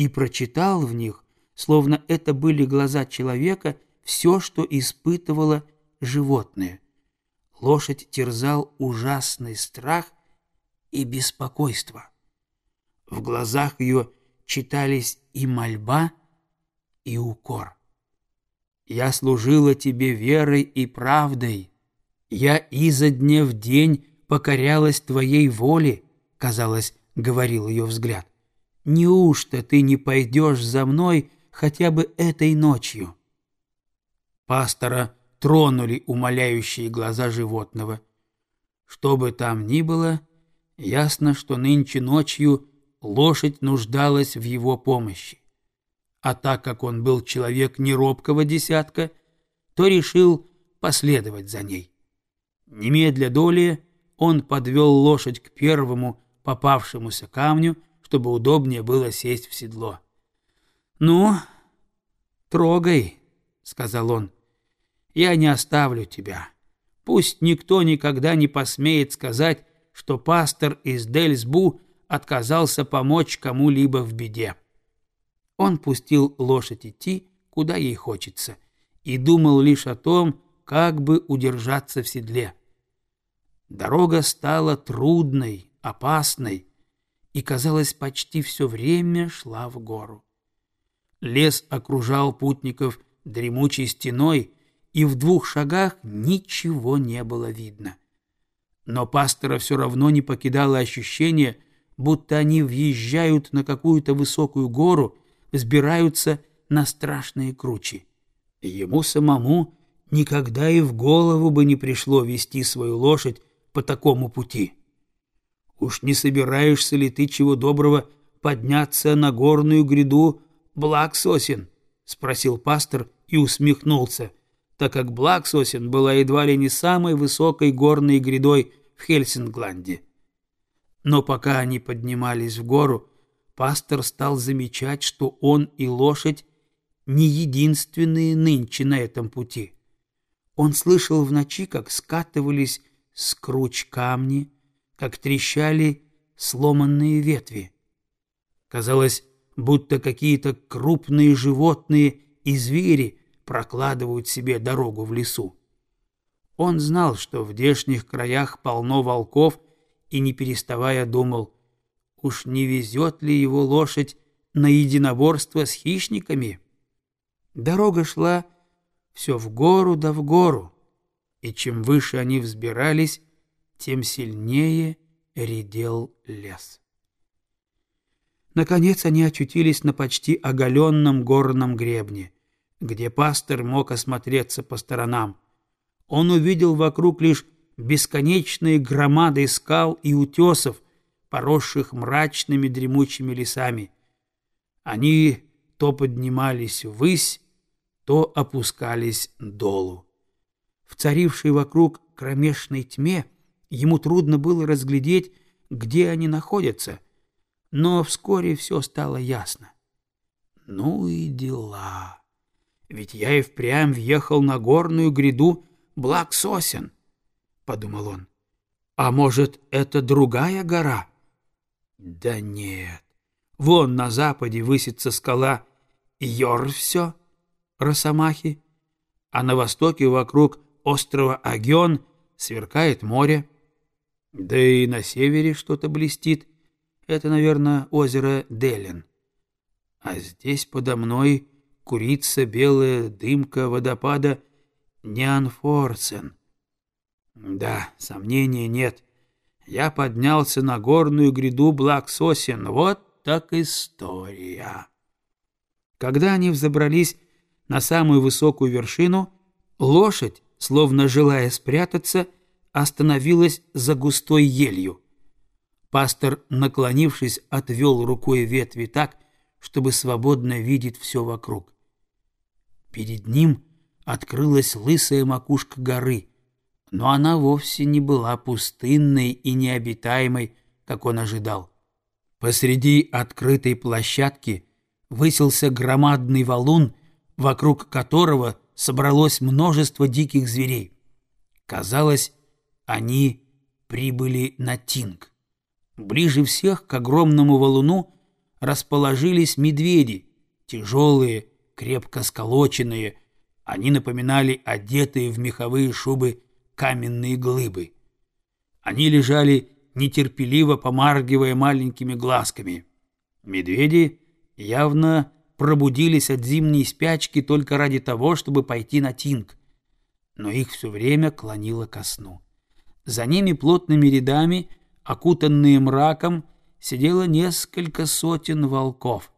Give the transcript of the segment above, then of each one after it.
и прочитал в них, словно это были глаза человека, все, что испытывало животное. Лошадь терзал ужасный страх и беспокойство. В глазах ее читались и мольба, и укор. «Я служила тебе верой и правдой. Я изо дня в день покорялась твоей воле», — казалось, говорил ее взгляд. «Неужто ты не пойдешь за мной хотя бы этой ночью?» Пастора тронули умоляющие глаза животного. Что бы там ни было, ясно, что нынче ночью лошадь нуждалась в его помощи. А так как он был человек неробкого десятка, то решил последовать за ней. Немедля долее он подвел лошадь к первому попавшемуся камню, чтобы удобнее было сесть в седло. «Ну, трогай», — сказал он, — «я не оставлю тебя. Пусть никто никогда не посмеет сказать, что пастор из Дельсбу отказался помочь кому-либо в беде». Он пустил лошадь идти, куда ей хочется, и думал лишь о том, как бы удержаться в седле. Дорога стала трудной, опасной, и, казалось, почти все время шла в гору. Лес окружал путников дремучей стеной, и в 2 шагах ничего не было видно. Но пастора все равно не покидало ощущение, будто они въезжают на какую-то высокую гору, взбираются на страшные кручи. Ему самому никогда и в голову бы не пришло вести свою лошадь по такому пути. «Уж не собираешься ли ты, чего доброго, подняться на горную гряду Блаксосен?» — спросил пастор и усмехнулся, так как Блаксосен была едва ли не самой высокой горной грядой в Хельсингланде. Но пока они поднимались в гору, пастор стал замечать, что он и лошадь не единственные нынче на этом пути. Он слышал в ночи, как скатывались с круч камни, как трещали сломанные ветви. Казалось, будто какие-то крупные животные и звери прокладывают себе дорогу в лесу. Он знал, что в здешних краях полно волков, и, не переставая, думал, уж не везет ли его лошадь на единоборство с хищниками? Дорога шла все в гору да в гору, и чем выше они взбирались, тем сильнее редел лес. Наконец они очутились на почти оголенном горном гребне, где пастор мог осмотреться по сторонам. Он увидел вокруг лишь бесконечные громады скал и утесов, поросших мрачными дремучими лесами. Они то поднимались ввысь, то опускались долу. В царившей вокруг кромешной тьме ему трудно было разглядеть, где они находятся, но вскоре все стало ясно. «Ну и дела! Ведь я и впрямь въехал на горную гряду Блаксосен», — подумал он. «А может, это другая гора?» «Да нет, вон на западе высится скала Йорвсё, Росомахи, а на востоке вокруг острова Агион сверкает море. Да и на севере что-то блестит. Это, наверное, озеро Делен. А здесь подо мной курится белая дымка водопада Ньянфорсен. Да, сомнения нет. Я поднялся на горную гряду Блаксосен. Вот так история». Когда они взобрались на самую высокую вершину, лошадь, словно желая спрятаться, остановилась за густой елью. Пастор, наклонившись, отвел рукой ветви так, чтобы свободно видеть все вокруг. Перед ним открылась лысая макушка горы, но она вовсе не была пустынной и необитаемой, как он ожидал. Посреди открытой площадки высился громадный валун, вокруг которого собралось множество диких зверей. Казалось, они прибыли на Тинг. Ближе всех к огромному валуну расположились медведи, тяжелые, крепко сколоченные. Они напоминали одетые в меховые шубы каменные глыбы. Они лежали, нетерпеливо помаргивая маленькими глазками. Медведи явно пробудились от зимней спячки только ради того, чтобы пойти на тинг, но их все время клонило ко сну. За ними плотными рядами, окутанные мраком, сидело несколько сотен волков.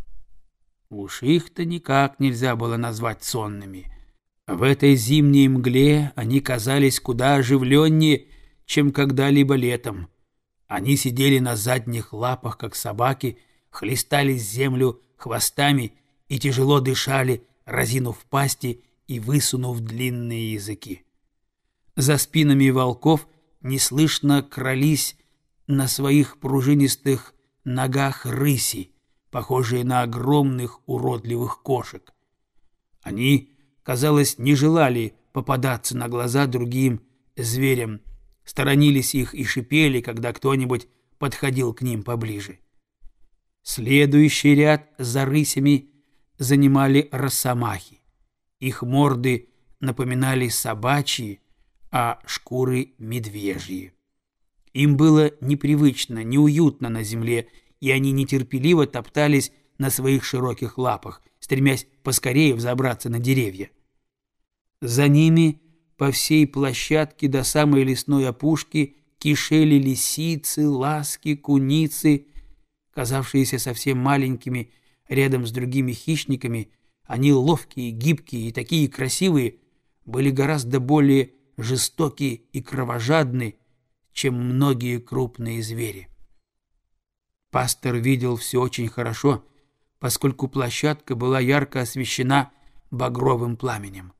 Уж их-то никак нельзя было назвать сонными. В этой зимней мгле они казались куда оживленнее, чем когда-либо летом. Они сидели на задних лапах, как собаки, хлестали землю хвостами и тяжело дышали, разинув пасти и высунув длинные языки. За спинами волков неслышно крались на своих пружинистых ногах рыси, похожие на огромных уродливых кошек. Они, казалось, не желали попадаться на глаза другим зверям, сторонились их и шипели, когда кто-нибудь подходил к ним поближе. Следующий ряд за рысями занимали росомахи. Их морды напоминали собачьи, а шкуры — медвежьи. Им было непривычно, неуютно на земле, и они нетерпеливо топтались на своих широких лапах, стремясь поскорее взобраться на деревья. За ними по всей площадке до самой лесной опушки кишели лисицы, ласки, куницы, казавшиеся совсем маленькими рядом с другими хищниками. Они ловкие, гибкие и такие красивые, были гораздо более жестокие и кровожадны, чем многие крупные звери. Пастор видел все очень хорошо, поскольку площадка была ярко освещена багровым пламенем.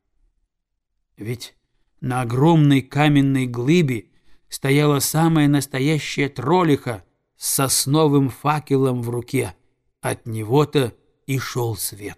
Ведь на огромной каменной глыбе стояла самая настоящая троллиха с сосновым факелом в руке. От него-то и шел свет.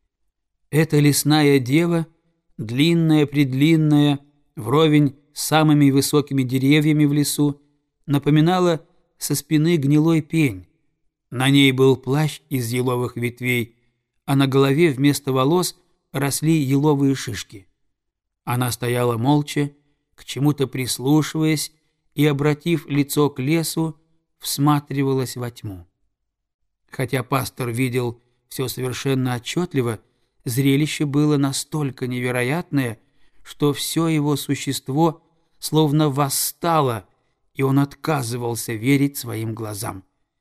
Эта лесная дева, длинная-предлинная, вровень с самыми высокими деревьями в лесу, напоминала со спины гнилой пень. На ней был плащ из еловых ветвей, а на голове вместо волос росли еловые шишки. Она стояла молча, к чему-то прислушиваясь и, обратив лицо к лесу, всматривалась во тьму. Хотя пастор видел все совершенно отчетливо, зрелище было настолько невероятное, что все его существо словно восстало, и он отказывался верить своим глазам.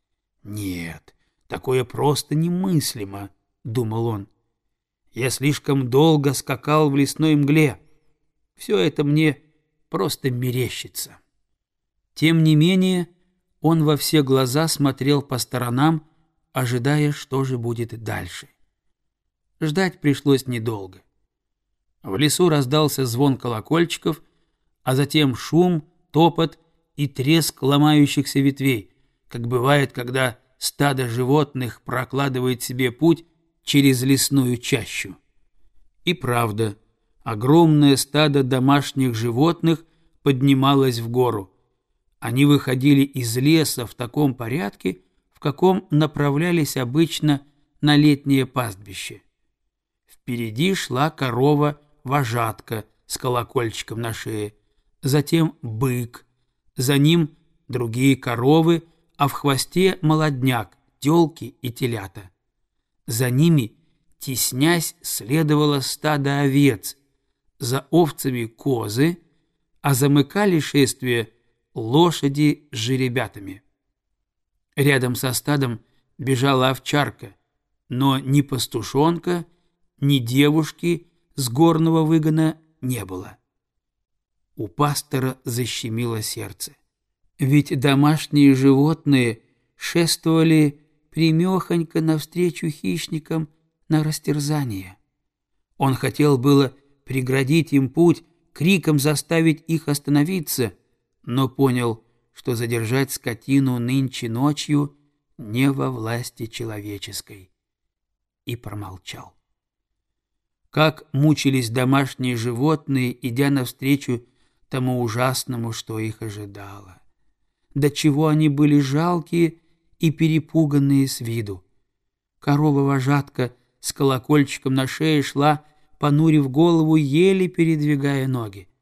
«Нет, такое просто немыслимо», — думал он. «Я слишком долго скакал в лесной мгле. Все это мне просто мерещится». Тем не менее, он во все глаза смотрел по сторонам, ожидая, что же будет дальше. Ждать пришлось недолго. В лесу раздался звон колокольчиков, а затем шум, топот и треск ломающихся ветвей, как бывает, когда стадо животных прокладывает себе путь через лесную чащу. И правда, огромное стадо домашних животных поднималось в гору. Они выходили из леса в таком порядке, в каком направлялись обычно на летнее пастбище. Впереди шла корова-вожатка с колокольчиком на шее, затем бык, за ним другие коровы, а в хвосте молодняк, телки и телята. За ними, теснясь, следовало стадо овец, за овцами козы, а замыкали шествие лошади с жеребятами. Рядом со стадом бежала овчарка, но ни пастушонка, ни девушки с горного выгона не было. У пастора защемило сердце. Ведь домашние животные шествовали прямехонько навстречу хищникам на растерзание. Он хотел было преградить им путь, криком заставить их остановиться, но понял, что задержать скотину нынче ночью не во власти человеческой, и промолчал. Как мучились домашние животные, идя навстречу тому ужасному, что их ожидало. До чего они были жалкие и перепуганные с виду. Корова-вожатка с колокольчиком на шее шла, понурив голову, еле передвигая ноги.